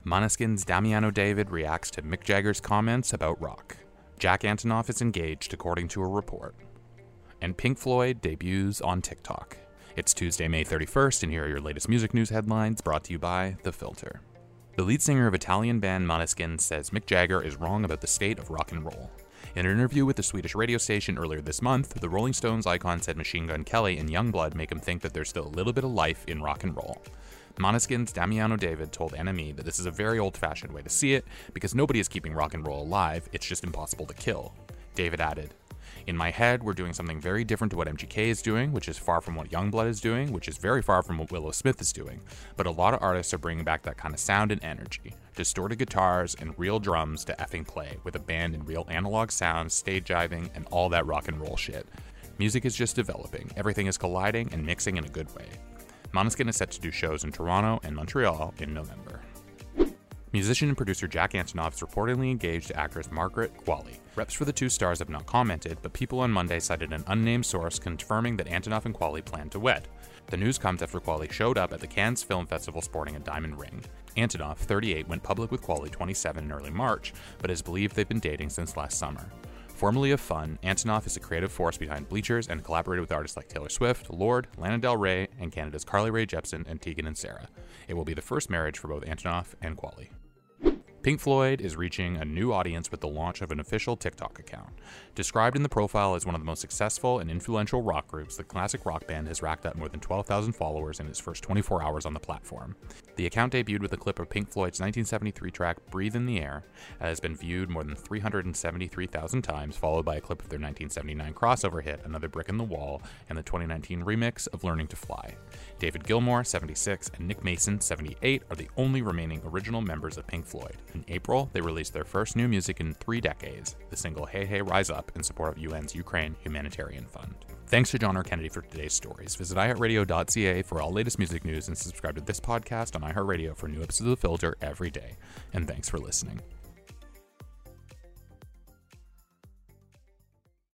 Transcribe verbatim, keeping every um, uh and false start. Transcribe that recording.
Måneskin's Damiano David reacts to Mick Jagger's comments about rock. Jack Antonoff is engaged, according to a report. And Pink Floyd debuts on TikTok. It's Tuesday, May thirty-first, and here are your latest music news headlines brought to you by The Filter. The lead singer of Italian band Måneskin says Mick Jagger is wrong about the state of rock and roll. In an interview with the Swedish radio station earlier this month, the Rolling Stones icon said Machine Gun Kelly and Youngblood make him think that there's still a little bit of life in rock and roll. Måneskin's Damiano David told N M E that this is a very old-fashioned way to see it, because nobody is keeping rock and roll alive, it's just impossible to kill. David added, "In my head, we're doing something very different to what M G K is doing, which is far from what Youngblood is doing, which is very far from what Willow Smith is doing, but a lot of artists are bringing back that kind of sound and energy. Distorted guitars and real drums to effing play, with a band and real analog sounds, stage jiving, and all that rock and roll shit. Music is just developing, everything is colliding and mixing in a good way." Måneskin is set to do shows in Toronto and Montreal in November. Musician and producer Jack Antonoff is reportedly engaged to actress Margaret Qualley. Reps for the two stars have not commented, but People on Monday cited an unnamed source confirming that Antonoff and Qualley plan to wed. The news comes after Qualley showed up at the Cannes Film Festival sporting a diamond ring. Antonoff, thirty-eight, went public with Qualley, twenty-seven, in early March, but is believed they've been dating since last summer. Formerly of Fun, Antonoff is a creative force behind Bleachers and collaborated with artists like Taylor Swift, Lorde, Lana Del Rey, and Canada's Carly Rae Jepsen and Tegan and Sara. It will be the first marriage for both Antonoff and Qualley. Pink Floyd is reaching a new audience with the launch of an official TikTok account. Described in the profile as one of the most successful and influential rock groups, the classic rock band has racked up more than twelve thousand followers in its first twenty-four hours on the platform. The account debuted with a clip of Pink Floyd's nineteen seventy-three track Breathe in the Air, and has been viewed more than three hundred seventy-three thousand times, followed by a clip of their nineteen seventy-nine crossover hit Another Brick in the Wall and the twenty nineteen remix of Learning to Fly. David Gilmour, seventy-six, and Nick Mason, seventy-eight, are the only remaining original members of Pink Floyd. In April, they released their first new music in three decades, the single Hey Hey Rise Up, in support of U N's Ukraine Humanitarian Fund. Thanks to John R. Kennedy for today's stories. Visit i heart radio dot c a for all latest music news and subscribe to this podcast on iHeartRadio for new episodes of The Filter every day. And thanks for listening.